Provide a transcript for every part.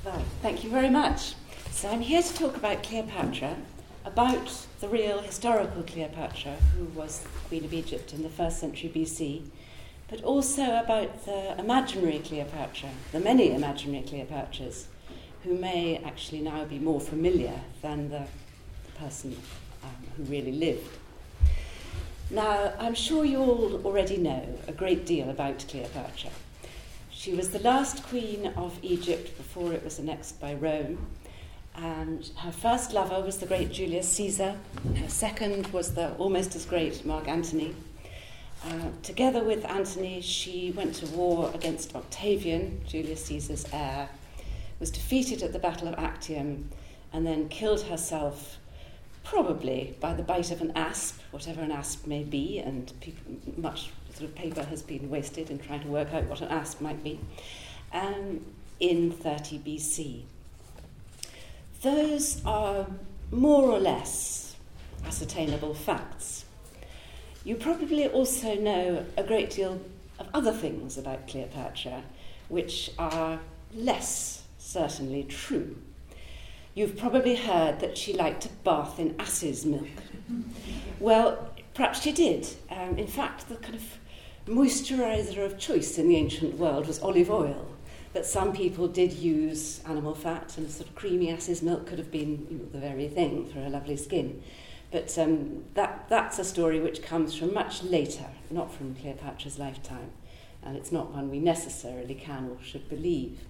Well, thank you very much. So I'm here to talk about Cleopatra, about the real historical Cleopatra, who was Queen of Egypt in the 1st century BC, but also about the imaginary Cleopatra, the many imaginary Cleopatras, who may actually now be more familiar than the person who really lived. Now, I'm sure you all already know a great deal about Cleopatra. She was the last queen of Egypt before it was annexed by Rome, and her first lover was the great Julius Caesar. Her second was the almost as great Mark Antony. Together with Antony, she went to war against Octavian, Julius Caesar's heir, was defeated at the Battle of Actium, and then killed herself probably by the bite of an asp, whatever an asp may be, and much sort of paper has been wasted in trying to work out what an asp might be, in 30 BC. Those are more or less ascertainable facts. You probably also know a great deal of other things about Cleopatra, which are less certainly true. You've probably heard that she liked to bath in ass's milk. Well, perhaps she did. In fact, the kind of moisturiser of choice in the ancient world was olive oil, but some people did use animal fat, and sort of creamy ass's milk could have been the very thing for a lovely skin. But that's a story which comes from much later, not from Cleopatra's lifetime, and it's not one we necessarily can or should believe.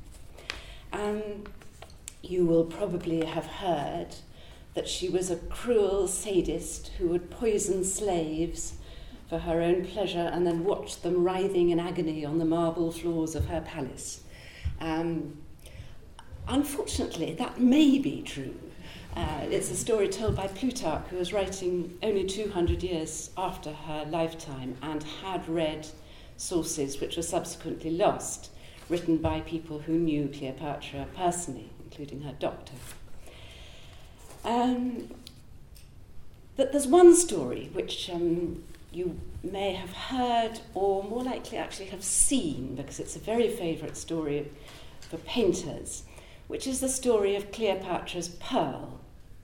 You will probably have heard that she was a cruel sadist who would poison slaves for her own pleasure and then watch them writhing in agony on the marble floors of her palace. Unfortunately, that may be true. It's a story told by Plutarch, who was writing only 200 years after her lifetime and had read sources which were subsequently lost, written by people who knew Cleopatra personally, including her doctor. But there's one story which you may have heard, or more likely actually have seen, because it's a very favourite story for painters, which is the story of Cleopatra's pearl.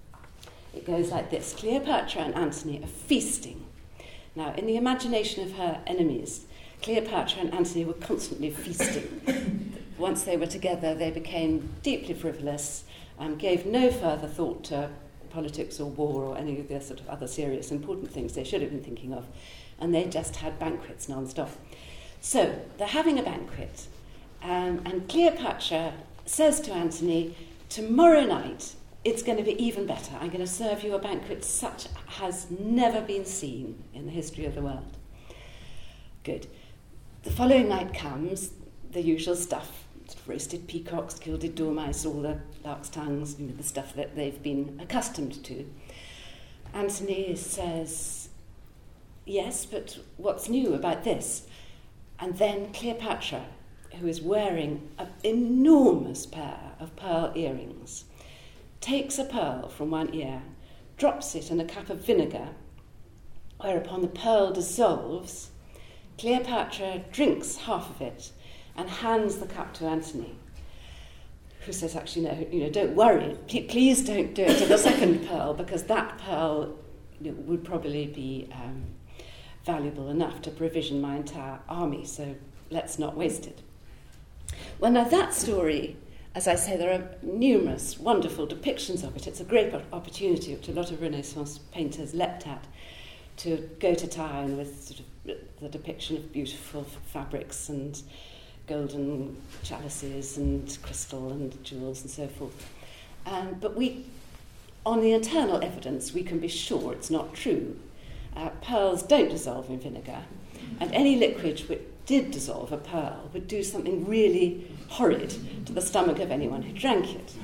It goes like this: Cleopatra and Antony are feasting. Now, in the imagination of her enemies, Cleopatra and Antony were constantly feasting. Once they were together, they became deeply frivolous and gave no further thought to politics or war or any of the sort of other serious important things they should have been thinking of. And they just had banquets non-stop. So they're having a banquet, and Cleopatra says to Antony, tomorrow night it's going to be even better. I'm going to serve you a banquet such has never been seen in the history of the world. Good. The following night comes, the usual stuff, roasted peacocks, gilded dormice, all the lark's tongues, the stuff that they've been accustomed to. Antony says, yes, but what's new about this? And then Cleopatra, who is wearing an enormous pair of pearl earrings, takes a pearl from one ear, drops it in a cup of vinegar, whereupon the pearl dissolves. Cleopatra drinks half of it and hands the cup to Antony, who says, actually, no, don't worry, please don't do it to the second pearl, because that pearl would probably be valuable enough to provision my entire army, so let's not waste it. Well, now that story, as I say, there are numerous wonderful depictions of it. It's a great opportunity, which a lot of Renaissance painters leapt at, to go to town with sort of the depiction of beautiful fabrics and golden chalices and crystal and jewels and so forth. But on the internal evidence, we can be sure it's not true. Pearls don't dissolve in vinegar, and any liquid which did dissolve a pearl would do something really horrid to the stomach of anyone who drank it.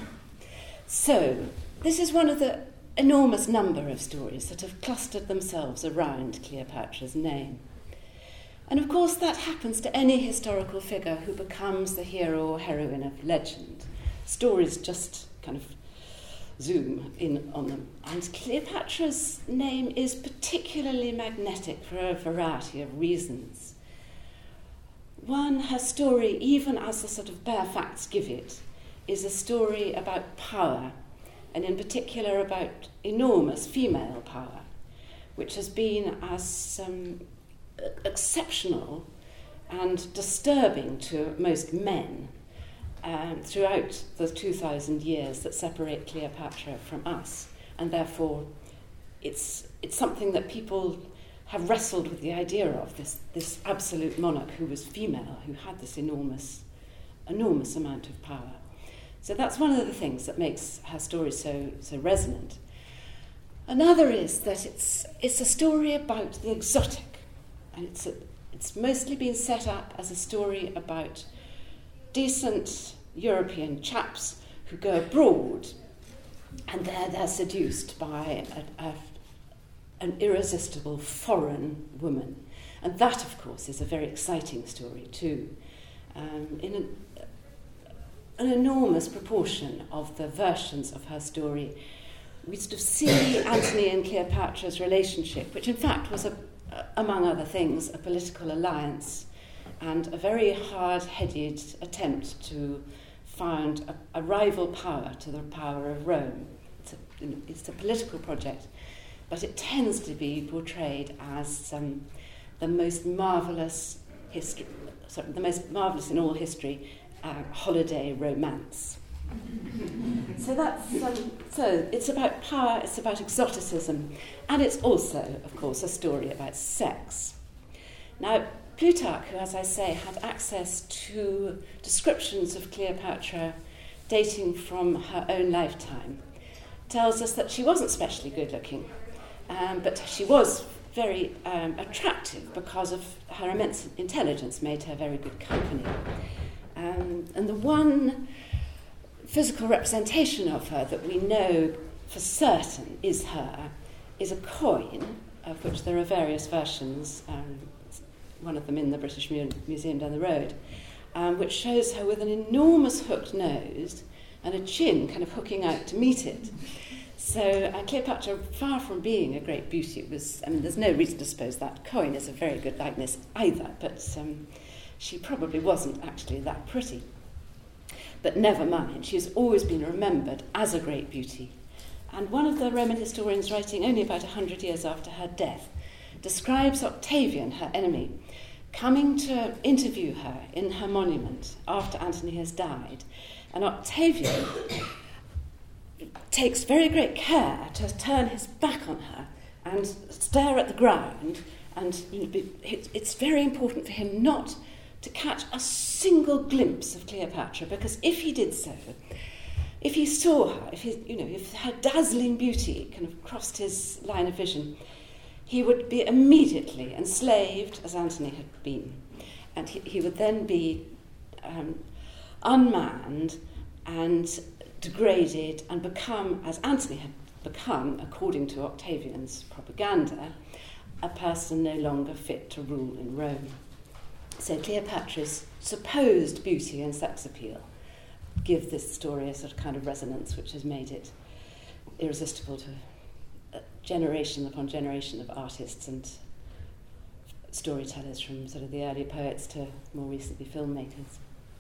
So this is one of the enormous number of stories that have clustered themselves around Cleopatra's name. And of course that happens to any historical figure who becomes the hero or heroine of legend. Stories just kind of zoom in on them. And Cleopatra's name is particularly magnetic for a variety of reasons. One, her story, even as the sort of bare facts give it, is a story about power, and in particular about enormous female power, which has been as exceptional and disturbing to most men throughout the 2,000 years that separate Cleopatra from us, and therefore it's something that people have wrestled with the idea of, this absolute monarch who was female, who had this enormous amount of power. So that's one of the things that makes her story so resonant. Another is that it's a story about the exotic, and it's mostly been set up as a story about decent European chaps who go abroad, and they're seduced by an irresistible foreign woman. And that, of course, is a very exciting story too. In an enormous proportion of the versions of her story, we sort of see Antony and Cleopatra's relationship, which in fact was, among other things, a political alliance and a very hard-headed attempt to found a rival power to the power of Rome. It's a political project, but it tends to be portrayed as the most marvellous in all history, holiday romance. So it's about power, it's about exoticism, and it's also, of course, a story about sex. Now, Plutarch, who, as I say, had access to descriptions of Cleopatra dating from her own lifetime, tells us that she wasn't especially good-looking, but she was very attractive because of her immense intelligence made her very good company. And the one physical representation of her that we know for certain is a coin, of which there are various versions, one of them in the British Museum down the road, which shows her with an enormous hooked nose and a chin kind of hooking out to meet it. So Cleopatra, far from being a great beauty, there's no reason to suppose that coin is a very good likeness either, but she probably wasn't actually that pretty. But never mind, she's always been remembered as a great beauty. And one of the Roman historians, writing only about 100 years after her death, describes Octavian, her enemy, coming to interview her in her monument after Antony has died. And Octavian takes very great care to turn his back on her and stare at the ground, and it's very important for him not to catch a single glimpse of Cleopatra, because if he did so, if he saw her, if her dazzling beauty kind of crossed his line of vision, he would be immediately enslaved, as Antony had been, and he would then be unmanned and degraded and become, as Antony had become, according to Octavian's propaganda, a person no longer fit to rule in Rome. So Cleopatra's supposed beauty and sex appeal give this story a sort of kind of resonance which has made it irresistible to generation upon generation of artists and storytellers, from sort of the early poets to more recently filmmakers.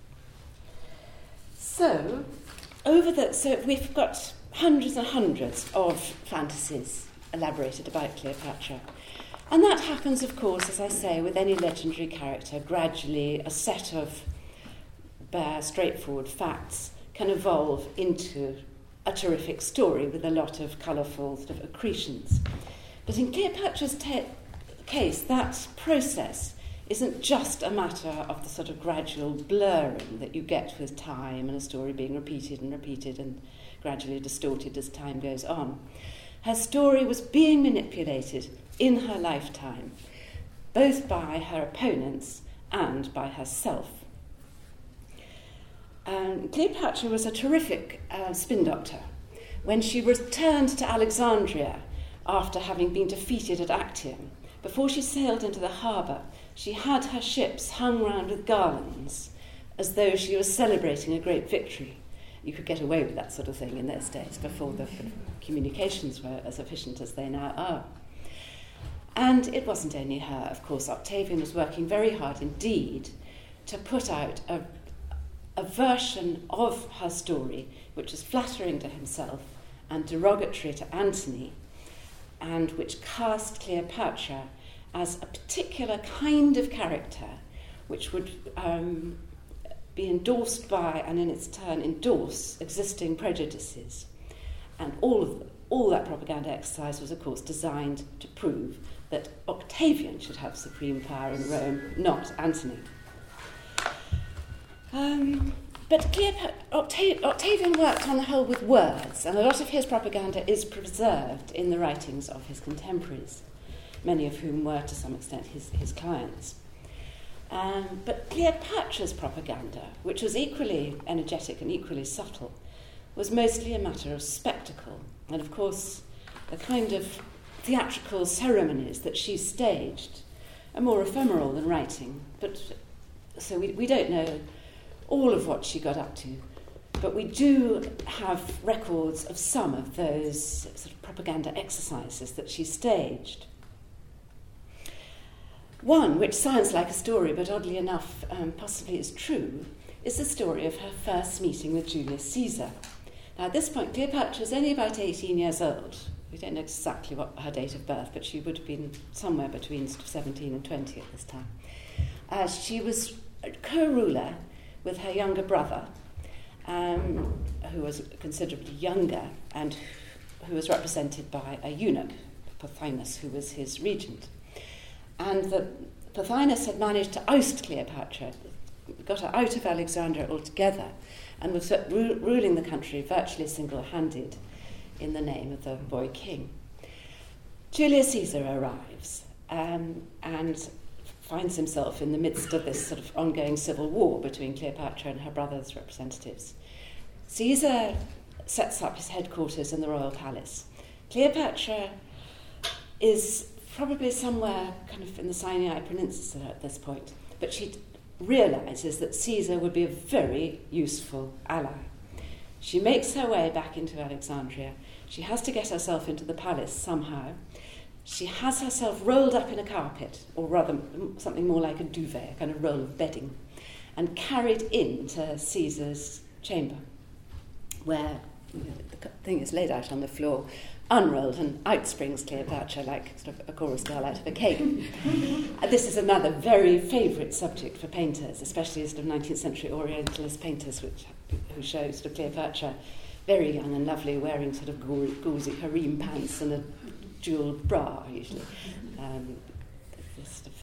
So we've got hundreds and hundreds of fantasies elaborated about Cleopatra. And that happens, of course, as I say, with any legendary character. Gradually, a set of bare, straightforward facts can evolve into a terrific story with a lot of colourful sort of accretions. But in Cleopatra's case, that process isn't just a matter of the sort of gradual blurring that you get with time and a story being repeated and gradually distorted as time goes on. Her story was being manipulated in her lifetime, both by her opponents and by herself. Cleopatra was a terrific spin doctor. When she returned to Alexandria after having been defeated at Actium, before she sailed into the harbour, she had her ships hung round with garlands, as though she was celebrating a great victory. You could get away with that sort of thing in those days, before the communications were as efficient as they now are. And it wasn't only her, of course. Octavian was working very hard indeed to put out a a version of her story which is flattering to himself and derogatory to Antony, and which cast Cleopatra as a particular kind of character which would be endorsed by and in its turn endorse existing prejudices. And all that propaganda exercise was, of course, designed to prove that Octavian should have supreme power in Rome, not Antony. But Octavian worked on the whole with words, and a lot of his propaganda is preserved in the writings of his contemporaries, many of whom were to some extent his clients. But Cleopatra's propaganda, which was equally energetic and equally subtle, was mostly a matter of spectacle. And of course, the kind of theatrical ceremonies that she staged are more ephemeral than writing. But so we don't know all of what she got up to, but we do have records of some of those sort of propaganda exercises that she staged. One, which sounds like a story, but oddly enough possibly is true, is the story of her first meeting with Julius Caesar. Now, at this point, Cleopatra was only about 18 years old. We don't know exactly what her date of birth, but she would have been somewhere between 17 and 20 at this time. She was co-ruler with her younger brother, who was considerably younger and who was represented by a eunuch, Pothinus, who was his regent. And Pothinus had managed to oust Cleopatra, got her out of Alexandria altogether, and was ruling the country virtually single-handed in the name of the boy king. Julius Caesar arrives and finds himself in the midst of this sort of ongoing civil war between Cleopatra and her brother's representatives. Caesar sets up his headquarters in the royal palace. Cleopatra is probably somewhere kind of in the Sinai Peninsula at this point, but she realises that Caesar would be a very useful ally. She makes her way back into Alexandria. She has to get herself into the palace somehow. She has herself rolled up in a carpet, or rather something more like a duvet, a kind of roll of bedding, and carried into Caesar's chamber, where the thing is laid out on the floor, unrolled, and out springs Cleopatra like sort of a chorus girl out of a cake. This is another very favourite subject for painters, especially sort of 19th century Orientalist painters, who show sort of Cleopatra very young and lovely, wearing sort of gauzy harem pants and a jewelled bra, usually.